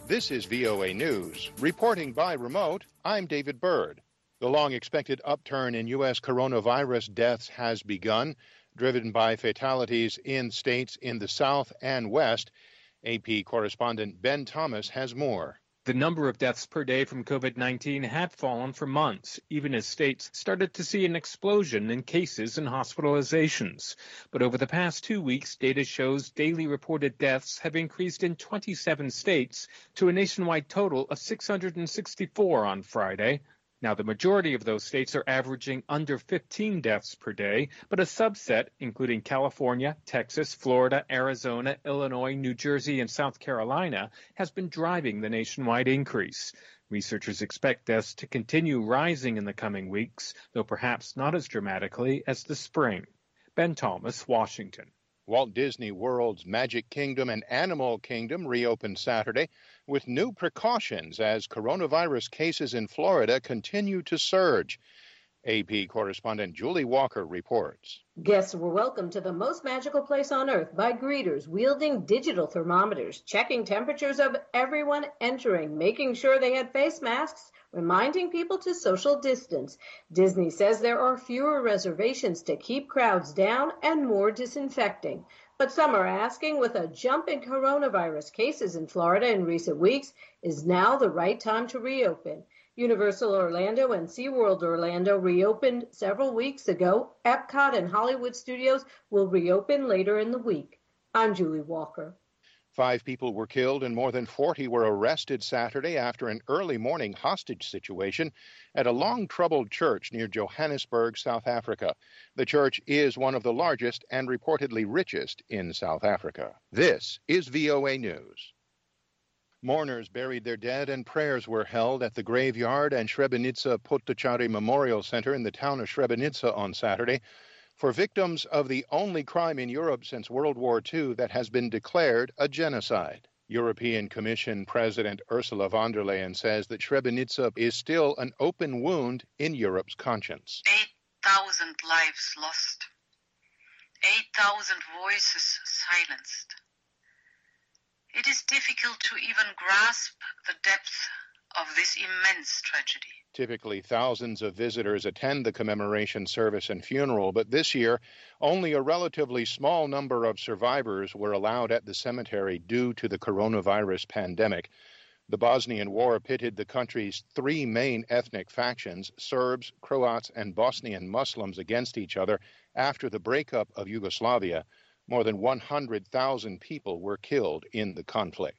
This is VOA News. Reporting by remote, I'm David Byrd. The long-expected upturn in U.S. coronavirus deaths has begun, driven by fatalities in states in the South and West. AP correspondent Ben Thomas has more. The number of deaths per day from COVID-19 had fallen for months, even as states started to see an explosion in cases and hospitalizations. But over the past 2 weeks, data shows daily reported deaths have increased in 27 states to a nationwide total of 664 on Friday. Now, the majority of those states are averaging under 15 deaths per day, but a subset, including California, Texas, Florida, Arizona, Illinois, New Jersey, and South Carolina, has been driving the nationwide increase. Researchers expect deaths to continue rising in the coming weeks, though perhaps not as dramatically as the spring. Ben Thomas, Washington. Walt Disney World's Magic Kingdom and Animal Kingdom reopened Saturday with new precautions as coronavirus cases in Florida continue to surge. AP correspondent Julie Walker reports. Guests were welcomed to the most magical place on earth by greeters wielding digital thermometers, checking temperatures of everyone entering, making sure they had face masks, reminding people to social distance. Disney says there are fewer reservations to keep crowds down and more disinfecting. But some are asking, with a jump in coronavirus cases in Florida in recent weeks, is now the right time to reopen? Universal Orlando and SeaWorld Orlando reopened several weeks ago. Epcot and Hollywood Studios will reopen later in the week. I'm Julie Walker. 5 people were killed and more than 40 were arrested Saturday after an early morning hostage situation at a long-troubled church near Johannesburg, South Africa. The church is one of the largest and reportedly richest in South Africa. This is VOA News. Mourners buried their dead and prayers were held at the graveyard and Srebrenica Potocari Memorial Center in the town of Srebrenica on Saturday for victims of the only crime in Europe since World War II that has been declared a genocide. European Commission President Ursula von der Leyen says that Srebrenica is still an open wound in Europe's conscience. 8,000 lives lost, 8,000 voices silenced. It is difficult to even grasp the depth of this immense tragedy. Typically, thousands of visitors attend the commemoration service and funeral, but this year, only a relatively small number of survivors were allowed at the cemetery due to the coronavirus pandemic. The Bosnian War pitted the country's 3 main ethnic factions, Serbs, Croats, and Bosnian Muslims, against each other after the breakup of Yugoslavia. More than 100,000 people were killed in the conflict.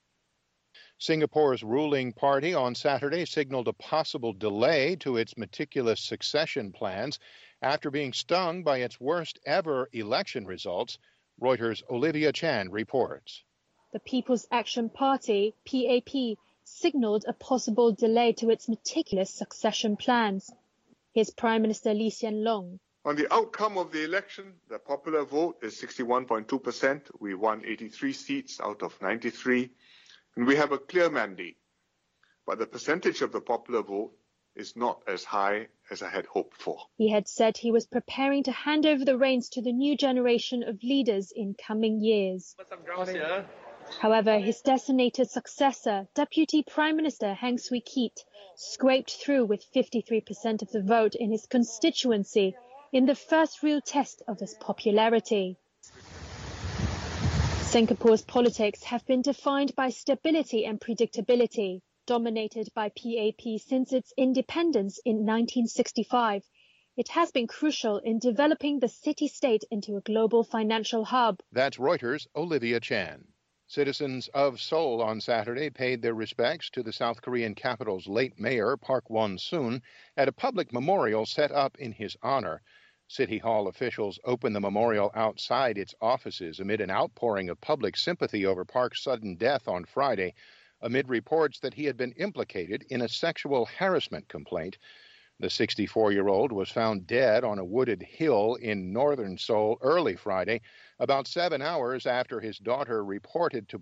Singapore's ruling party on Saturday signaled a possible delay to its meticulous succession plans after being stung by its worst ever election results. Reuters' Olivia Chan reports. The People's Action Party, PAP, signaled a possible delay to its meticulous succession plans. Here's Prime Minister Lee Hsien Loong. On the outcome of the election, the popular vote is 61.2%. We won 83 seats out of 93, and we have a clear mandate. But the percentage of the popular vote is not as high as I had hoped for. He had said he was preparing to hand over the reins to the new generation of leaders in coming years. However, his designated successor, Deputy Prime Minister Heng Swee Keat, scraped through with 53% of the vote in his constituency in the first real test of his popularity. Singapore's politics have been defined by stability and predictability, dominated by PAP since its independence in 1965. It has been crucial in developing the city-state into a global financial hub. That's Reuters' Olivia Chan. Citizens of Seoul on Saturday paid their respects to the South Korean capital's late mayor, Park Won-soon, at a public memorial set up in his honor. City Hall officials opened the memorial outside its offices amid an outpouring of public sympathy over Park's sudden death on Friday, amid reports that he had been implicated in a sexual harassment complaint. The 64-year-old was found dead on a wooded hill in northern Seoul early Friday, about 7 hours after his daughter reported to